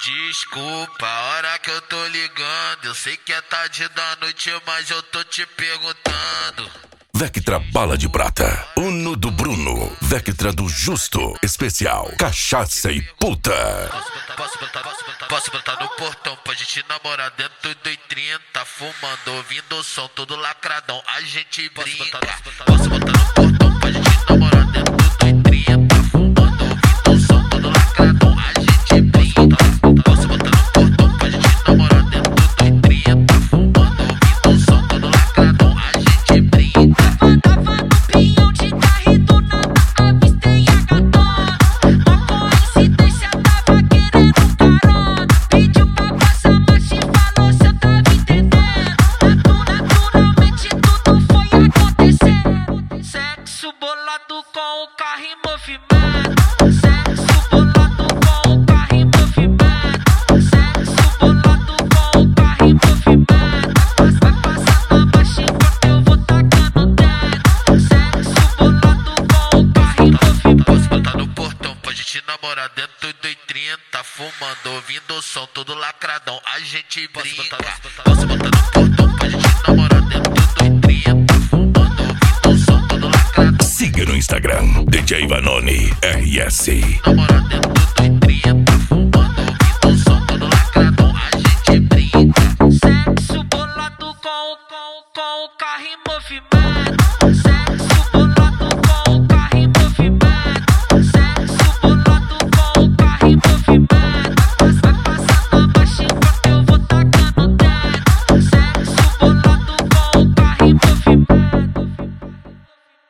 Desculpa a hora que eu tô ligando. Eu sei que é tarde da noite, mas eu tô te perguntando. Vectra Bala de Prata, Uno do Bruno, Vectra do Justo, especial, cachaça e puta. Posso botar no portão pra gente namorar dentro do 30, fumando, ouvindo o som todo lacradão, a gente brinca. Posso botar no portão pra gente namorar dentro do 30, fumando, ouvindo o som todo lacradão, a gente brinca. Posso botar no portão pra gente namorar dentro do 30, fumando, ouvindo o som todo lacradão, a gente brinca. Tava no pinhão de carro e do nada avistei a gatona. Uma coincidência, tava querendo carona. Pediu pra passar marcha e falou se eu tava entendendo. Naturalmente tudo foi acontecendo. Sexo bolado com o carro em movimento. Sexo bolado com o carro em movimento. Sexo bolado com o carro em movimento. Vai passando a marcha enquanto eu vou tacando dentro. Sexo bolado com o carro em movimento. Posso botar no portão pra gente namorar dentro do 30, fumando, ouvindo o som todo lacradão, a gente brinca. Posso botar no portão pra gente namorar dentro do 30, fumando, ouvindo o som todo lacradão. Siga no Instagram, DJ Vanoni RS. Namorar dentro do